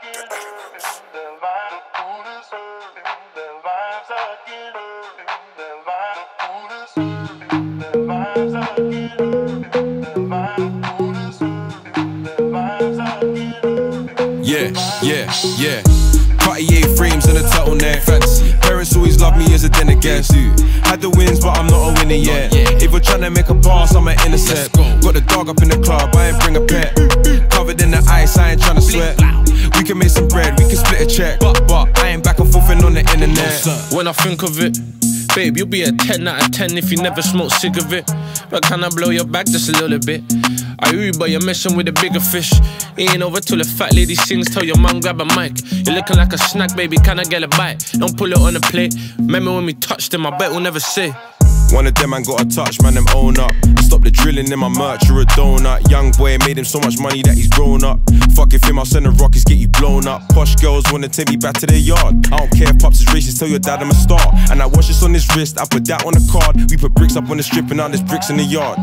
Yeah. Cartier frames and a turtleneck. Fancy. Parents always love me as a dinner guest. Had the wins, but I'm not a winner yet. If we're trying to make a pass, I'm an intercept. Got the dog up in the club, I ain't bring a pet. Covered in the ice, I ain't trying to sweat. We can make some bread, we can split a check. But I ain't back and forth on the internet. When I think of it, babe, you'll be a 10 out of 10 if you never smoked cigarette. But can I blow your back just a little bit? I hear you, but you're messing with a bigger fish. It ain't over till the fat lady sings. Tell your mum grab a mic. You're looking like a snack, baby, can I get a bite? Don't pull it on the plate. Remember when we touched them, I bet we'll never say. One of them man got a touch, man, them own up. Stop the drilling in my merch, you're a donut. Young boy made him so much money that he's grown up. Fuck if him, I'll send the rockets, get you blown up. Posh girls wanna take me back to their yard. I don't care if pops is racist, tell your dad I'm a star. And I watch this on his wrist, I put that on the card. We put bricks up on the strip and now there's bricks in the yard.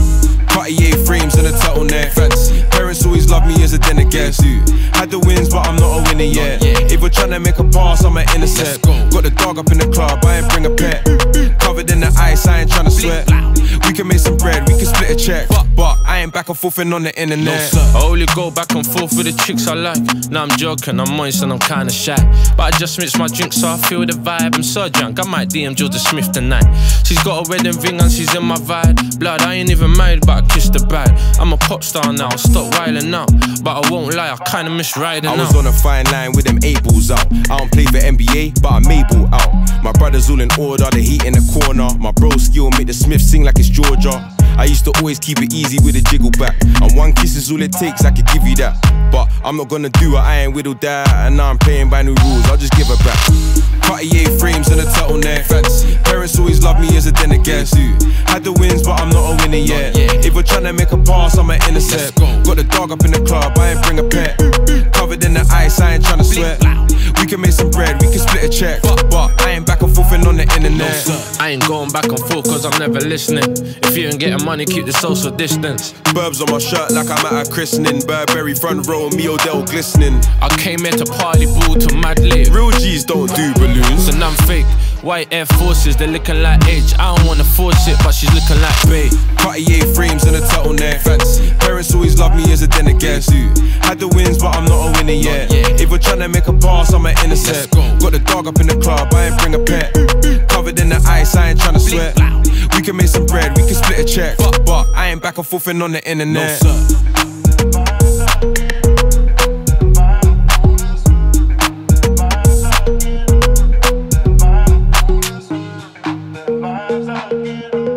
Cartier frames and a turtleneck. Fancy. Parents always love me as a dinner guest. Had the wins, but I'm not a winner yet. If we're trying to make a pass, I'm an intercept. Got the dog up in the club, I ain't bring a pet. Covered in the ice, I ain't trying to sweat. We can make some bread, we can split a check. But I ain't back and forth on the internet. I only go back and forth with the chicks I like. Now I'm joking, I'm moist and I'm kinda shy. But I just mix my drink so I feel the vibe. I'm so drunk, I might DM Georgia Smith tonight. She's got a wedding ring and she's in my vibe. Blood, I ain't even married, but I kissed the bride. I'm a pop star now, stop riling out. But I won't lie, I kinda miss riding out. I was on a fine line with them 8 balls out. I don't play for NBA, but I'm able out. My brothers all in order, the heat in the corner. My bro skill make the Smith sing like it's Georgia. I used to always keep it easy with a jiggle back. And one kiss is all it takes, I could give you that. But I'm not gonna do it, I ain't whittled that. And now I'm playing by new rules, I'll just give her back. Cartier frames and a turtleneck. Fancy. Parents always love me as a dinner guest. Had the wins, but I'm not a winner yet. If we're trying to make a pass, I'm an intercept. Got the dog up in the club, I ain't bring a pet. Covered in the ice, I ain't trying to sweat. We can make some bread, we can split a check. But I ain't back and forth on the internet. I ain't going back and forth cause I'm never listening. If you ain't getting money, keep the social distance. Burbs on my shirt like I'm at a christening. Burberry front row, me Odell glistening. I came here to party, ball to mad lit. Real G's don't do balloons. And I'm fake, white Air Forces, they're looking like Edge. I don't wanna force it, but she's looking like Bae. Cartier frames and a turtleneck. Fancy. Parents always love me as a dinner guest. Had the wins, but I'm not a winner yet. If we're trying to make a pass, I'm an intercept. Got the dog up in the club, I ain't bring a pet. Covered in the ice, I ain't trying to sweat. We can make some bread, we can split a check. But I ain't back and forth on the internet. No, sir.